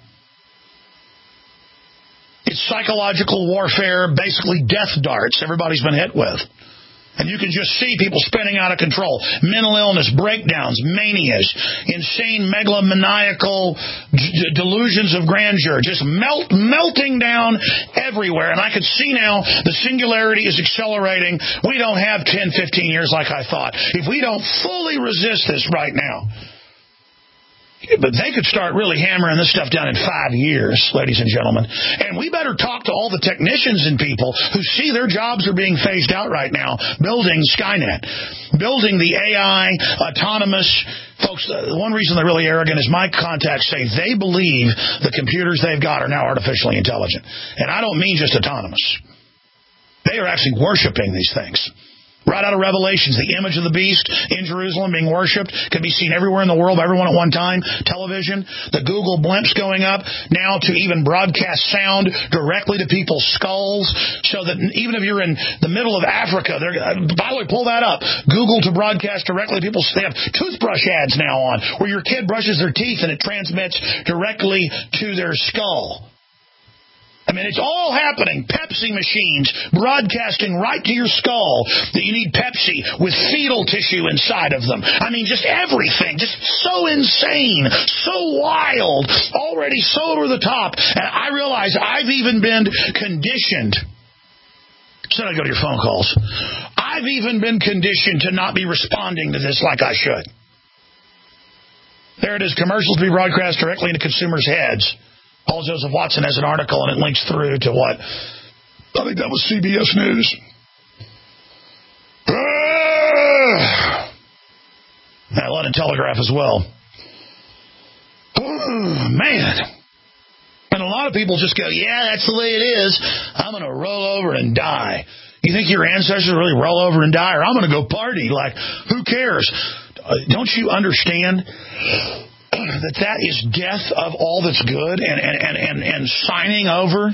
It's psychological warfare, basically death darts everybody's been hit with. And you can just see people spinning out of control. Mental illness, breakdowns, manias, insane megalomaniacal d- delusions of grandeur, just melt, melting down everywhere. And I could see now the singularity is accelerating. We don't have ten, fifteen years like I thought. If we don't fully resist this right now, but they could start really hammering this stuff down in five years, ladies and gentlemen. And we better talk to all the technicians and people who see their jobs are being phased out right now, building Skynet, building the A I, autonomous. Folks, the one reason they're really arrogant is my contacts say they believe the computers they've got are now artificially intelligent. And I don't mean just autonomous. They are actually worshiping these things. Right out of Revelations, the image of the beast in Jerusalem being worshipped can be seen everywhere in the world, everyone at one time. Television, the Google blimps going up, now to even broadcast sound directly to people's skulls, so that even if you're in the middle of Africa, they're, by the way, pull that up. Google to broadcast directly to people's, they have toothbrush ads now on, where your kid brushes their teeth and it transmits directly to their skull. I mean, it's all happening. Pepsi machines broadcasting right to your skull that you need Pepsi with fetal tissue inside of them. I mean, just everything. Just so insane, so wild, already so over the top. And I realize I've even been conditioned. So I go to your phone calls. I've even been conditioned to not be responding to this like I should. There it is. Commercials to be broadcast directly into consumers' heads. Paul Joseph Watson has an article, and it links through to what? I think that was C B S News. Ah! And London Telegraph as well. Oh, man. And a lot of people just go, yeah, that's the way it is. I'm going to roll over and die. You think your ancestors really roll over and die? Or I'm going to go party. Like, who cares? Don't you understand that that is death of all that's good and, and, and, and, and signing over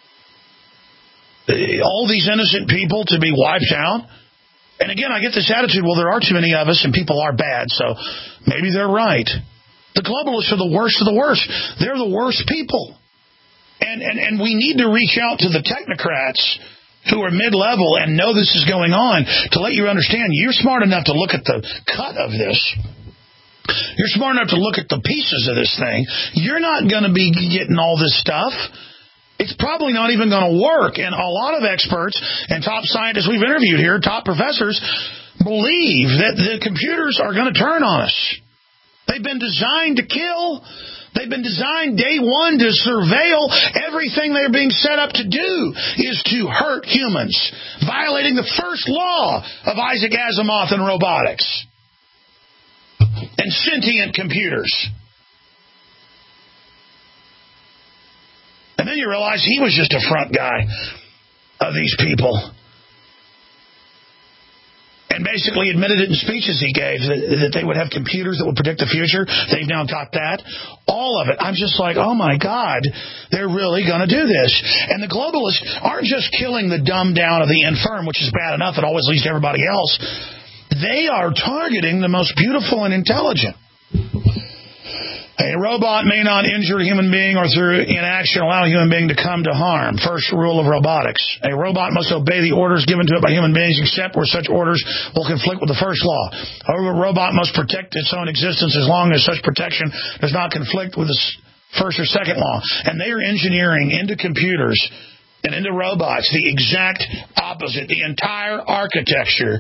all these innocent people to be wiped out? And again, I get this attitude, well, there are too many of us and people are bad, so maybe they're right. The globalists are the worst of the worst. They're the worst people. And, and, and we need to reach out to the technocrats who are mid-level and know this is going on to let you understand you're smart enough to look at the cut of this. You're smart enough to look at the pieces of this thing. You're not going to be getting all this stuff. It's probably not even going to work. And a lot of experts and top scientists we've interviewed here, top professors, believe that the computers are going to turn on us. They've been designed to kill, They've been designed day one to surveil. Everything they're being set up to do is to hurt humans, violating the first law of Isaac Asimov and robotics and sentient computers. And then you realize he was just a front guy of these people. And basically admitted it in speeches he gave, that, that they would have computers that would predict the future. They've now got that. All of it. I'm just like, oh, my God, they're really going to do this. And the globalists aren't just killing the dumb down of the infirm, which is bad enough. It always leads to everybody else. They are targeting the most beautiful and intelligent. A robot may not injure a human being or through inaction allow a human being to come to harm. First rule of robotics. A robot must obey the orders given to it by human beings except where such orders will conflict with the first law. However, a robot must protect its own existence as long as such protection does not conflict with the first or second law. And they are engineering into computers and into robots the exact opposite. The entire architecture...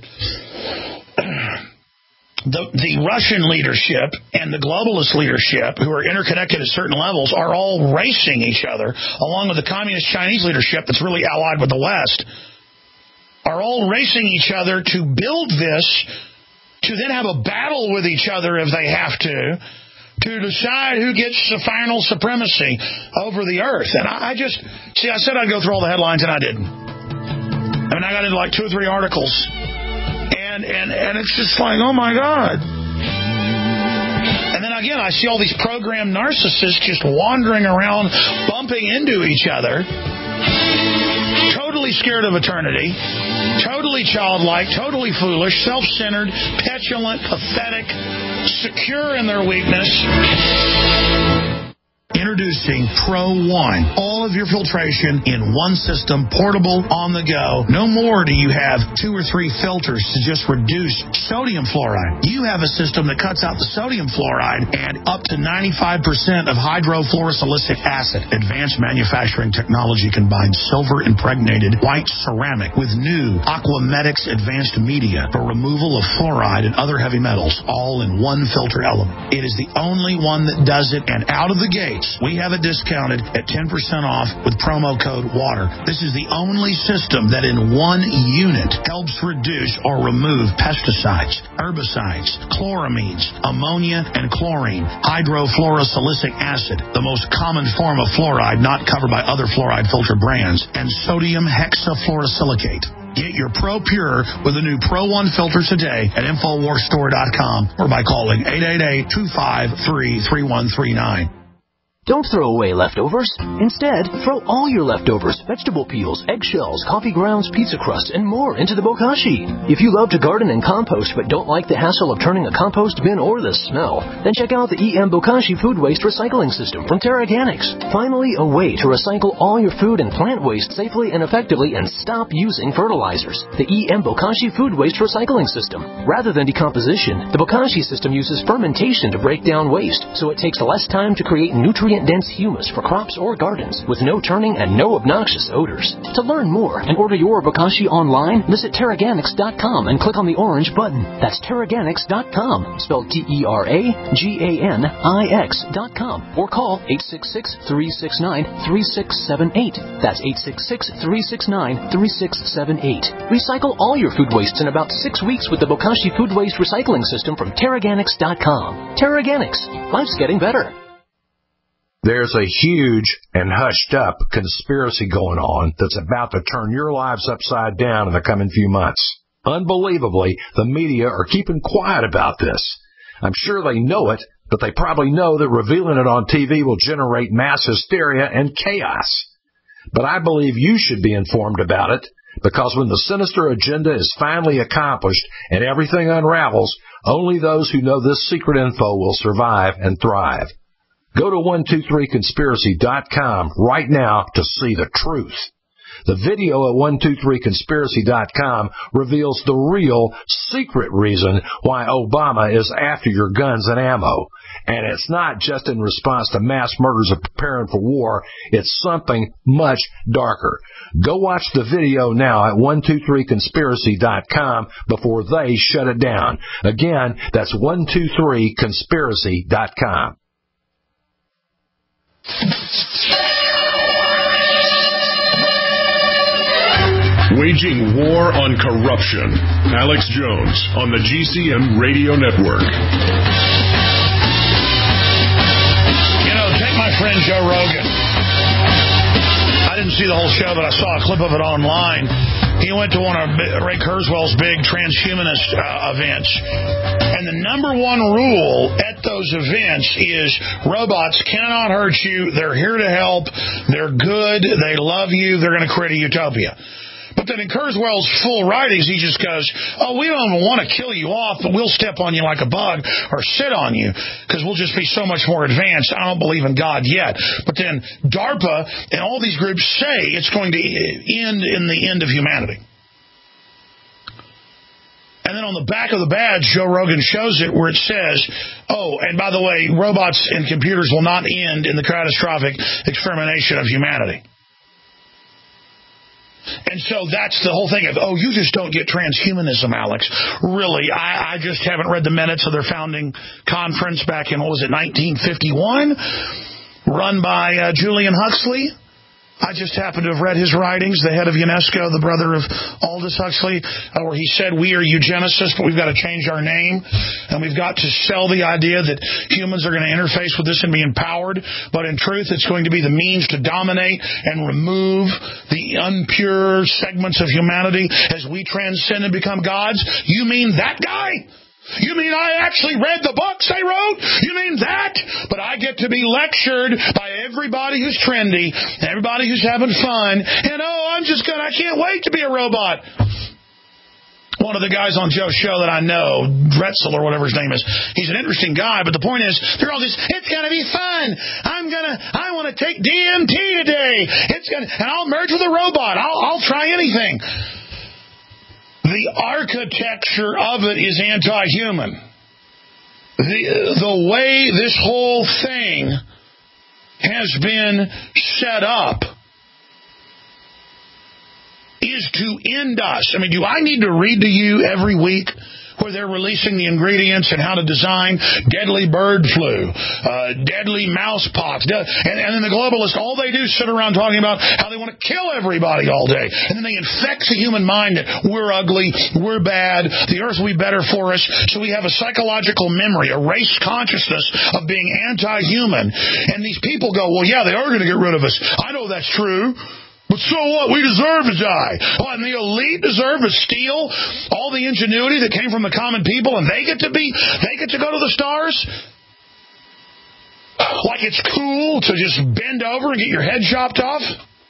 The, the Russian leadership and the globalist leadership, who are interconnected at certain levels, are all racing each other, along with the communist Chinese leadership that's really allied with the West, are all racing each other to build this, to then have a battle with each other if they have to, to decide who gets the final supremacy over the earth. And I, I just, see, I said I'd go through all the headlines, and I didn't. I mean, I got into like two or three articles. And, and and it's just like, oh, my God. And then, again, I see all these programmed narcissists just wandering around, bumping into each other, totally scared of eternity, totally childlike, totally foolish, self-centered, petulant, pathetic, secure in their weakness. Introducing Pro One. All of your filtration in one system, portable, on the go. No more do you have two or three filters to just reduce sodium fluoride. You have a system that cuts out the sodium fluoride and up to ninety-five percent of hydrofluorosilicic acid. Advanced manufacturing technology combines silver-impregnated white ceramic with new Aquamedics advanced media for removal of fluoride and other heavy metals, all in one filter element. It is the only one that does it, and out of the gate, we have it discounted at ten percent off with promo code WATER. This is the only system that in one unit helps reduce or remove pesticides, herbicides, chloramines, ammonia, and chlorine, hydrofluorosilicic acid, the most common form of fluoride not covered by other fluoride filter brands, and sodium hexafluorosilicate. Get your Pro Pure with the new Pro One filter today at Infowars Store dot com or by calling eight eight eight, two five three, three one three nine. Don't throw away leftovers. Instead, throw all your leftovers, vegetable peels, eggshells, coffee grounds, pizza crust, and more into the bokashi. If you love to garden and compost but don't like the hassle of turning a compost bin or the smell, then check out the E M Bokashi Food Waste Recycling System from Terraganics. Finally, a way to recycle all your food and plant waste safely and effectively and stop using fertilizers. The E M Bokashi Food Waste Recycling System. Rather than decomposition, the Bokashi system uses fermentation to break down waste, so it takes less time to create nutrient dense humus for crops or gardens with no turning and no obnoxious odors. To learn more and order your Bokashi online, visit Terraganics dot com and click on the orange button. That's Terraganics dot com, spelled T E R A G A N I X dot com, or call eight six six, three six nine, three six seven eight. That's eight six six, three six nine, three six seven eight. Recycle all your food wastes in about six weeks with the Bokashi Food Waste Recycling System from Terraganics dot com. Terraganics. Life's getting better. There's a huge and hushed-up conspiracy going on that's about to turn your lives upside down in the coming few months. Unbelievably, the media are keeping quiet about this. I'm sure they know it, but they probably know that revealing it on T V will generate mass hysteria and chaos. But I believe you should be informed about it, because when the sinister agenda is finally accomplished and everything unravels, only those who know this secret info will survive and thrive. Go to one two three conspiracy dot com right now to see the truth. The video at one two three conspiracy dot com reveals the real, secret reason why Obama is after your guns and ammo. And it's not just in response to mass murders of preparing for war. It's something much darker. Go watch the video now at one two three conspiracy dot com before they shut it down. Again, that's one two three conspiracy dot com. Waging war on corruption. Alex Jones on the G C N Radio Network. You know, take my friend Joe Rogan. I didn't see the whole show, but I saw a clip of it online. He went to one of Ray Kurzweil's big transhumanist uh, events. And the number one rule at those events is robots cannot hurt you. They're here to help. They're good. They love you. They're going to create a utopia. But then in Kurzweil's full writings, he just goes, oh, we don't want to kill you off, but we'll step on you like a bug or sit on you because we'll just be so much more advanced. I don't believe in God yet. But then DARPA and all these groups say it's going to end in the end of humanity. And then on the back of the badge, Joe Rogan shows it where it says, oh, and by the way, robots and computers will not end in the catastrophic extermination of humanity. And so that's the whole thing of, oh, you just don't get transhumanism, Alex. Really, I, I just haven't read the minutes of their founding conference back in, what was it, nineteen fifty-one, run by uh, Julian Huxley. I just happen to have read his writings, the head of UNESCO, the brother of Aldous Huxley, uh, where he said, we are eugenicists, but we've got to change our name, and we've got to sell the idea that humans are going to interface with this and be empowered, but in truth, it's going to be the means to dominate and remove the impure segments of humanity as we transcend and become gods. You mean that guy? You mean I actually read the books they wrote? You mean that? But I get to be lectured by everybody who's trendy, everybody who's having fun, and oh, I'm just gonna, I can't wait to be a robot. One of the guys on Joe's show that I know, Dretzel or whatever his name is, he's an interesting guy, but the point is, they're all this, it's gonna be fun. I'm gonna, I want to take D M T today. It's gonna, and I'll merge with a robot. I'll, I'll try anything. The architecture of it is anti-human. The, the way this whole thing has been set up is to end us. I mean, do I need to read to you every week where they're releasing the ingredients and how to design deadly bird flu, uh, deadly mouse pox, de- and, and then the globalists, all they do is sit around talking about how they want to kill everybody all day, and then they infect the human mind that we're ugly, we're bad, the earth will be better for us, so we have a psychological memory, a race consciousness of being anti-human, and these people go, well, yeah, they are going to get rid of us. I know that's true. But so what? We deserve to die. Oh, and the elite deserve to steal all the ingenuity that came from the common people, and they get to be, they get to go to the stars? Like it's cool to just bend over and get your head chopped off?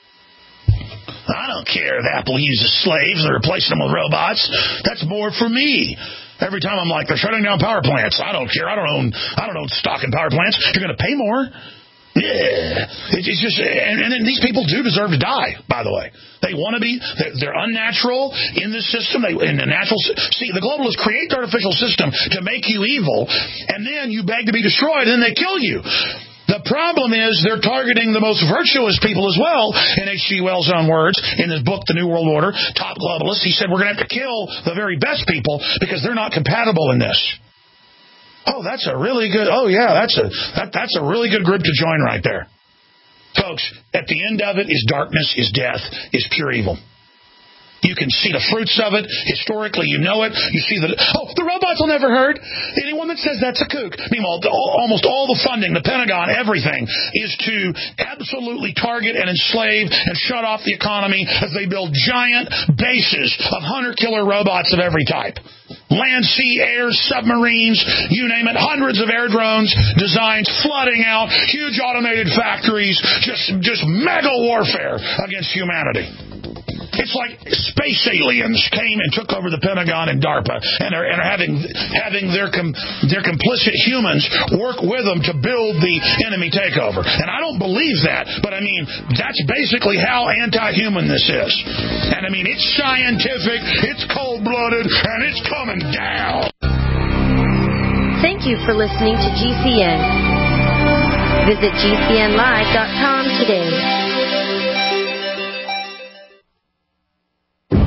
I don't care if Apple uses slaves and replacing them with robots. That's more for me. Every time I'm like, they're shutting down power plants. I don't care. I don't own, I don't own stock in power plants. You're going to pay more. Yeah, it's just, and, and then these people do deserve to die, by the way. They want to be, they're, they're unnatural in this system. They, in the natural, see, the globalists create the artificial system to make you evil, and then you beg to be destroyed, and then they kill you. The problem is they're targeting the most virtuous people as well, in H G Wells' own words, in his book, The New World Order, Top Globalists. He said, we're going to have to kill the very best people because they're not compatible in this. Oh, that's a really good, oh yeah, that's a that, that's a really good group to join right there. Folks, at the end of it is darkness, is death, is pure evil. You can see the fruits of it. Historically, you know it. You see that, oh, the robots will never hurt. Anyone that says that's a kook. Meanwhile, almost all the funding, the Pentagon, everything, is to absolutely target and enslave and shut off the economy as they build giant bases of hunter-killer robots of every type. Land, sea, air, submarines, you name it, hundreds of air drones, designs flooding out, huge automated factories, just, just mega warfare against humanity. It's like space aliens came and took over the Pentagon and DARPA and are, and are having having their com, their complicit humans work with them to build the enemy takeover. And I don't believe that, but I mean, that's basically how anti-human this is. And I mean, it's scientific, it's cold-blooded, and it's coming down. Thank you for listening to G C N. Visit G C N live dot com today.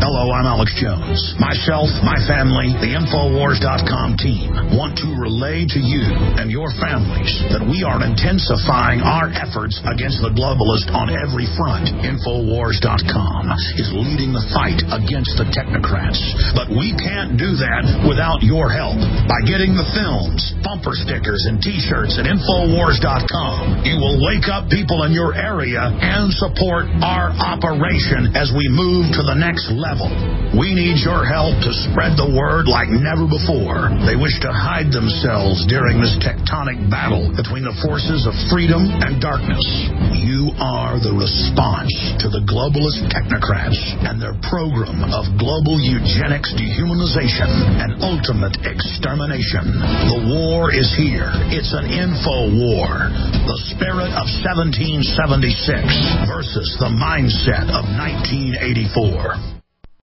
Hello, I'm Alex Jones. Myself, my family, the Infowars dot com team want to relay to you and your families that we are intensifying our efforts against the globalist on every front. Infowars dot com is leading the fight against the technocrats. But we can't do that without your help. By getting the films, bumper stickers, and T-shirts at Infowars dot com, you will wake up people in your area and support our operation as we move to the next level. We need your help to spread the word like never before. They wish to hide themselves during this tectonic battle between the forces of freedom and darkness. You are the response to the globalist technocrats and their program of global eugenics, dehumanization, and ultimate extermination. The war is here. It's an info war. The spirit of seventeen seventy-six versus the mindset of nineteen eighty-four.